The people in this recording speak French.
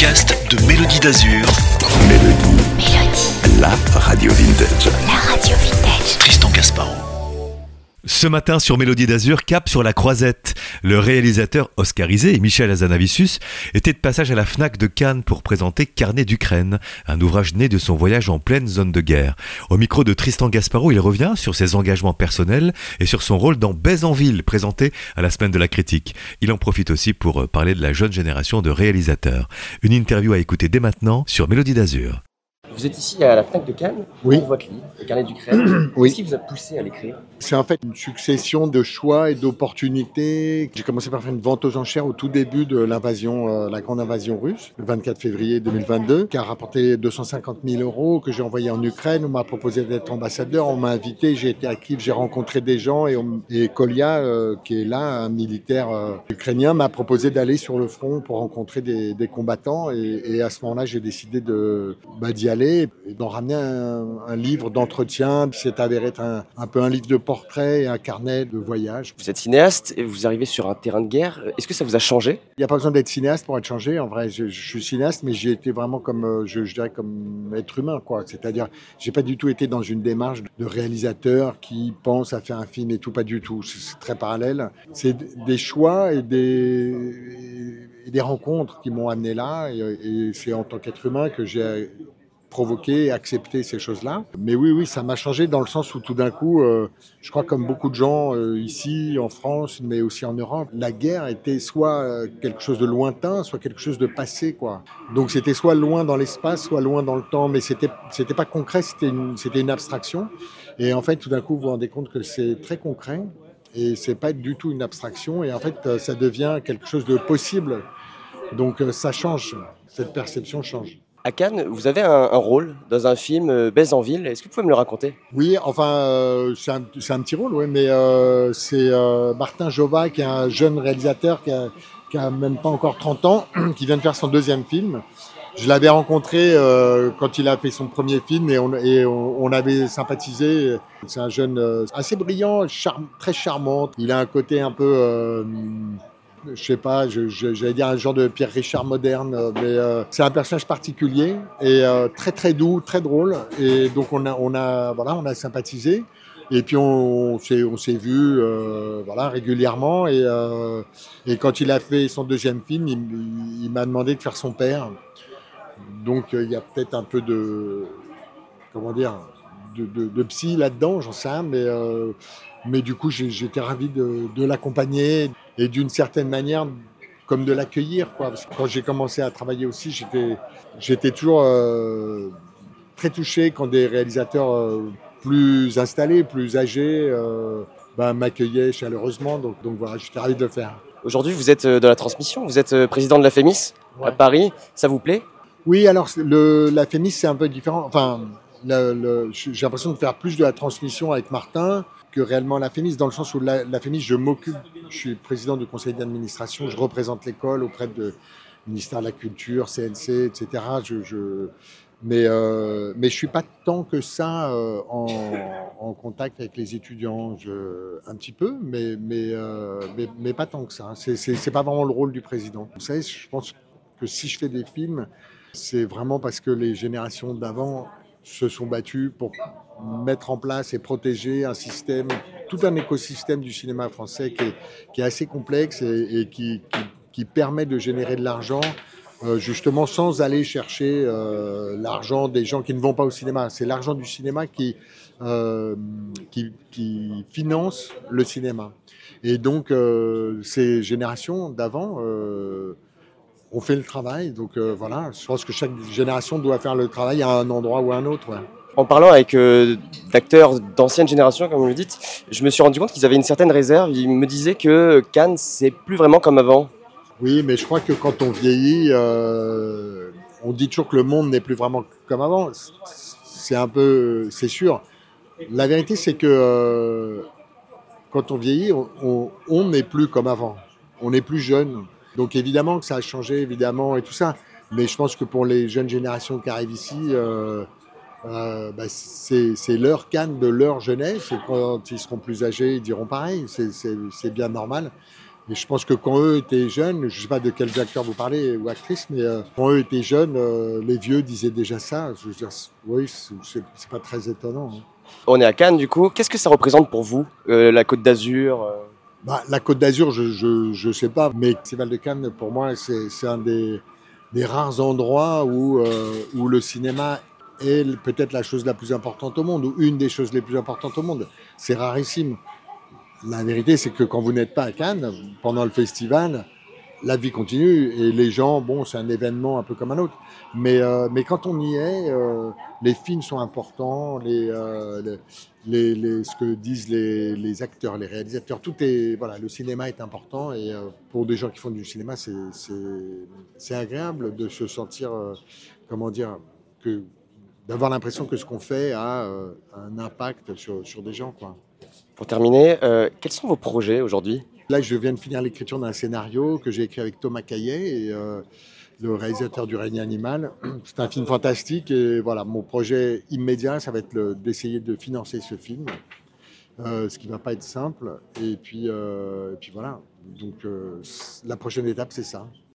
podcast de Mélodie d'Azur. Mélodie, la radio vintage. Tristan Gasparro. Ce matin sur Mélodie d'Azur, cap sur la Croisette. Le réalisateur oscarisé, Michel Hazanavicius, était de passage à la Fnac de Cannes pour présenter Carnet d'Ukraine, un ouvrage né de son voyage en pleine zone de guerre. Au micro de Tristan Gasparro, il revient sur ses engagements personnels et sur son rôle dans Baise en ville, présenté à la Semaine de la Critique. Il en profite aussi pour parler de la jeune génération de réalisateurs. Une interview à écouter dès maintenant sur Mélodie d'Azur. Vous êtes ici à la Fnac de Cannes Oui. pour votre livre, Le Carnet d'Ukraine. Oui. Qu'est-ce qui vous a poussé à l'écrire ? C'est en fait une succession de choix et d'opportunités. J'ai commencé par faire une vente aux enchères au tout début de l'invasion, la grande invasion russe, le 24 février 2022, qui a rapporté 250 000 euros, que j'ai envoyé en Ukraine. On m'a proposé d'être ambassadeur, on m'a invité, j'ai été actif, j'ai rencontré des gens et Kolia, qui est là, un militaire ukrainien, m'a proposé d'aller sur le front pour rencontrer des combattants. Et à ce moment-là, j'ai décidé d'y aller et d'en ramener un livre d'entretien. C'est avéré être un peu un livre de portrait et un carnet de voyage. Vous êtes cinéaste et vous arrivez sur un terrain de guerre. Est-ce que ça vous a changé ? Il n'y a pas besoin d'être cinéaste pour être changé. En vrai, je suis cinéaste, mais j'ai été vraiment comme, je dirais, comme être humain, quoi. C'est-à-dire, j'ai pas du tout été dans une démarche de réalisateur qui pense à faire un film et tout, pas du tout. C'est très parallèle. C'est des choix et des rencontres qui m'ont amené là. Et c'est en tant qu'être humain que j'ai provoquer et accepter ces choses-là. Mais oui, ça m'a changé dans le sens où tout d'un coup, je crois comme beaucoup de gens ici en France, mais aussi en Europe, la guerre était soit quelque chose de lointain, soit quelque chose de passé, quoi. Donc c'était soit loin dans l'espace, soit loin dans le temps, mais c'était pas concret, c'était une abstraction. Et en fait, tout d'un coup, vous vous rendez compte que c'est très concret et c'est pas du tout une abstraction. Et en fait, ça devient quelque chose de possible. Donc ça change, cette perception change. À Cannes, vous avez un rôle dans un film Baise en ville. Est-ce que vous pouvez me le raconter ? Oui, enfin, c'est un petit rôle, oui, mais c'est Martin Jova, qui est un jeune réalisateur qui a même pas encore 30 ans, qui vient de faire son deuxième film. Je l'avais rencontré quand il a fait son premier film et on avait sympathisé. C'est un jeune assez brillant, très charmant. Il a un côté un peu... je sais pas, j'allais dire un genre de Pierre Richard moderne, mais c'est un personnage particulier et très très doux, très drôle. Et donc on a sympathisé. Et puis on s'est vu régulièrement. Et quand il a fait son deuxième film, il m'a demandé de faire son père. Donc il y a peut-être un peu de psy là-dedans, j'en sais rien, mais du coup j'étais ravi de l'accompagner et d'une certaine manière comme de l'accueillir, quoi. Parce que quand j'ai commencé à travailler aussi, j'étais toujours très touché quand des réalisateurs plus installés, plus âgés m'accueillaient chaleureusement, donc voilà, j'étais ravi de le faire. Aujourd'hui, vous êtes dans la transmission, vous êtes président de la FEMIS à Paris, ça vous plaît ? Oui, alors la FEMIS c'est un peu différent, enfin j'ai l'impression de faire plus de la transmission avec Martin que réellement la FEMIS, dans le sens où la FEMIS, je suis président du conseil d'administration, je représente l'école auprès du ministère de la Culture, CNC, etc. Mais je suis pas tant que ça en contact avec les étudiants, un petit peu, mais pas tant que ça. C'est pas vraiment le rôle du président. Vous savez, je pense que si je fais des films, c'est vraiment parce que les générations d'avant se sont battues pour mettre en place et protéger un système, tout un écosystème du cinéma français qui est assez complexe et qui permet de générer de l'argent justement sans aller chercher l'argent des gens qui ne vont pas au cinéma. C'est l'argent du cinéma qui finance le cinéma. Et donc ces générations d'avant on fait le travail, donc voilà, je pense que chaque génération doit faire le travail à un endroit ou à un autre. Ouais. En parlant avec d'acteurs d'ancienne génération, comme vous le dites, je me suis rendu compte qu'ils avaient une certaine réserve. Ils me disaient que Cannes, c'est plus vraiment comme avant. Oui, mais je crois que quand on vieillit, on dit toujours que le monde n'est plus vraiment comme avant. C'est sûr. La vérité, c'est que quand on vieillit, on n'est plus comme avant. On n'est plus jeune. Donc évidemment que ça a changé, évidemment, et tout ça. Mais je pense que pour les jeunes générations qui arrivent ici, c'est leur Cannes de leur jeunesse. Et quand ils seront plus âgés, ils diront pareil. C'est bien normal. Et je pense que quand eux étaient jeunes, je ne sais pas de quels acteurs vous parlez ou actrices, mais quand eux étaient jeunes, les vieux disaient déjà ça. Je veux dire, oui, c'est pas très étonnant. Hein. On est à Cannes du coup. Qu'est-ce que ça représente pour vous, la Côte d'Azur Bah, la Côte d'Azur, je sais pas, mais le Festival de Cannes, pour moi, c'est un des rares endroits où le cinéma est peut-être la chose la plus importante au monde, ou une des choses les plus importantes au monde. C'est rarissime. La vérité, c'est que quand vous n'êtes pas à Cannes, pendant le festival, la vie continue et les gens, bon, c'est un événement un peu comme un autre. Mais quand on y est, les films sont importants, ce que disent les acteurs, les réalisateurs, tout est, voilà, le cinéma est important et pour des gens qui font du cinéma, c'est agréable de se sentir, comment dire, d'avoir l'impression que ce qu'on fait a un impact sur des gens, quoi. Pour terminer, quels sont vos projets aujourd'hui? Là, je viens de finir l'écriture d'un scénario que j'ai écrit avec Thomas Caillet, et, le réalisateur du Règne animal. C'est un film fantastique et voilà, mon projet immédiat, ça va être d'essayer de financer ce film, ce qui ne va pas être simple. Et puis voilà, donc la prochaine étape, c'est ça.